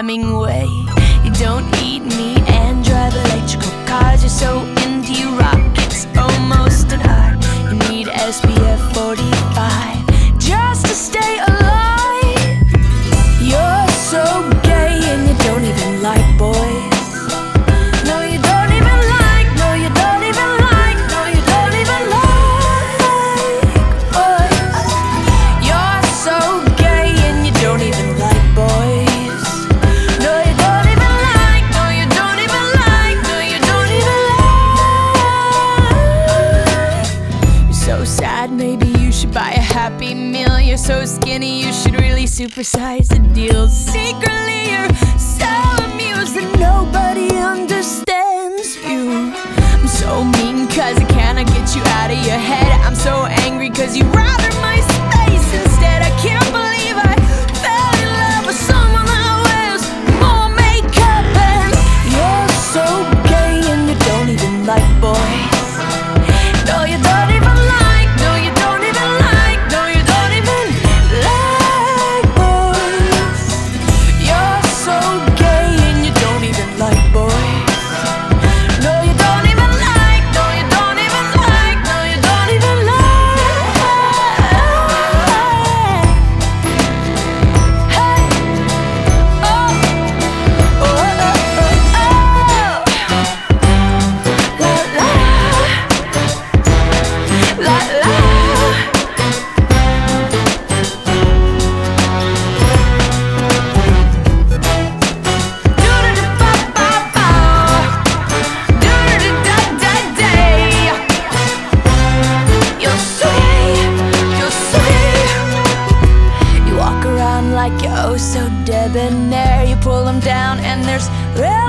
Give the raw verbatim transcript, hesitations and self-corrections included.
Hemingway. You don't eat meat and drive electrical cars. You're so into your rockets, almost an art. You need S P F forty-five just to stay alive. You're so gay and you don't even like boys. No, you don't even like, no, you don't even like, no, you don't even like boys. You're so gay and you don't even like boys. No, you don't even like, no, you don't even like, no, you don't even like. You're so sad, maybe you should buy a Happy Meal. You're so skinny, you should really supersize the deal. Secretly, you're so amused that nobody understands you. I'm so mean cause I cannot get you out of your head. I'm so angry cause you routed my space instead. I can't believe I fell in love with someone that wears more makeup. And you're so gay and you don't even like boys. No, you don't even like, no, you don't even like, no, you don't even like boys. You're so gay and you don't even like boys. No, you don't even like, no, you don't even like, no, you don't even like. Hey, oh, oh, oh, oh, oh. La, la, la, la. You're sweet, you're sweet. You walk around like you're oh so debonair. You pull them down and there's red